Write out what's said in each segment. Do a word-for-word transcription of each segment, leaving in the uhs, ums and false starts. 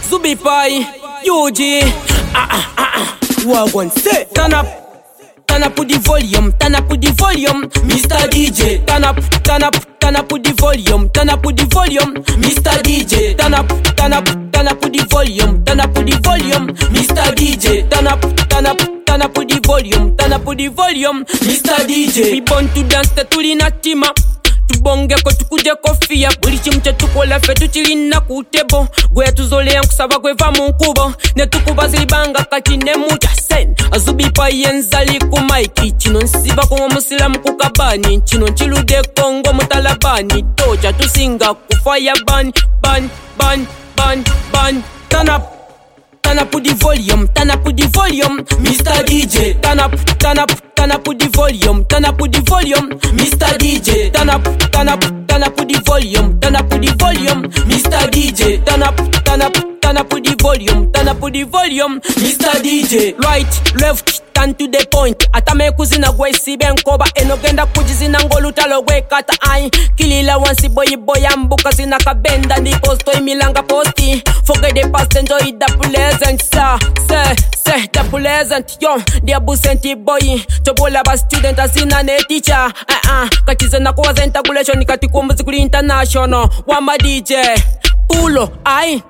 Zubi Pai, U G. Ah ah ah ah. Wagwan say, turn up. Turn up with the volume, turn up with the volume, Mister D J. Turn up, turn up, turn up with the volume, turn up with the volume, Mister D J. Turn up, turn up, turn up with the volume, turn up with the volume, Mister D J. Turn up, turn up, turn up with the volume, turn up with the volume, Mister D J. We born to dance tetuli na tima. Tubonge ko tukuje kofia buli kimu kye tukola ffe tukirina ku tebo gwe tuzolea nkusaba kweva mu nkubo ne tukuba zilibanga kati ne mutasen Zubi Pai enzali ku maiki kino nsiba ko musiramu ku kabani kino nkirude Kongo mutalabani toja tusinga ku fire ban ban ban ban ban turn up. Turn up with the volume, turn up with the volume, Mister D J. Turn up, turn up, turn up with the volume, turn up with the volume, Mister D J. Turn up, turn up, turn up with the volume, turn up with the volume, Mister D J. Turn up, turn up, turn up with the volume, turn up with the volume, Mister D J. Right, left, turn to the point. Atame kuzina gwe sibe nkoba enogenda kujizina ngolutalo gwe kata ai kilila wansi boy boy ambuka zina kabenda ndi posto imilanga posti forget the past enjoy the present sir say say the present yo the absent boy tobola ba student asina ne teacher ah ah katizana kwa integration kati kumbuzi kuli international wa ma D J pulo ai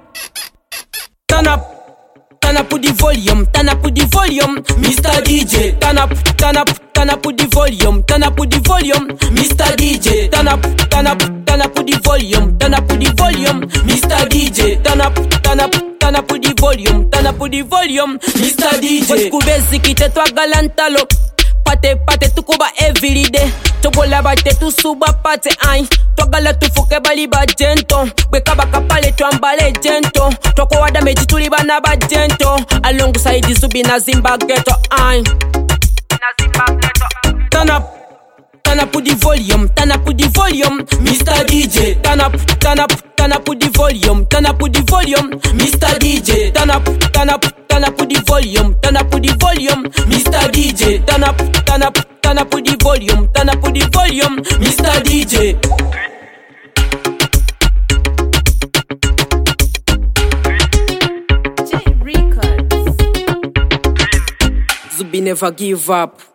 turn up. Turn up with the volume, turn up with the volume, Mister D J. Turn up, turn up, turn up with the volume, turn up with the volume, Mister D J. Turn up, turn up, turn up with the volume, turn up with the volume, Mister D J. Turn up, turn up, turn up with the volume, turn up with the volume, Mister D J. Kubezi kite twagala ntalo. Pate pate tukuba everyday togola bate tusuba pate ai twagala tufuke bali ba gento bwekaba kapale twambale gento twakowa damage tuli bana ba gento alongside Zubi na Zimba ghetto ai na Zimba ghetto. Turn up, turn up with the volume, turn up with the volume, Mister D J. Turn up, turn up, turn up with the volume, turn up with the volume, Mister D J. Turn up, turn up, turn up with the volume, turn up with the volume, Mister D J. Turn up, turn up, turn up with the volume, turn up with the volume, Mister D J. J Records. Zubi never give up.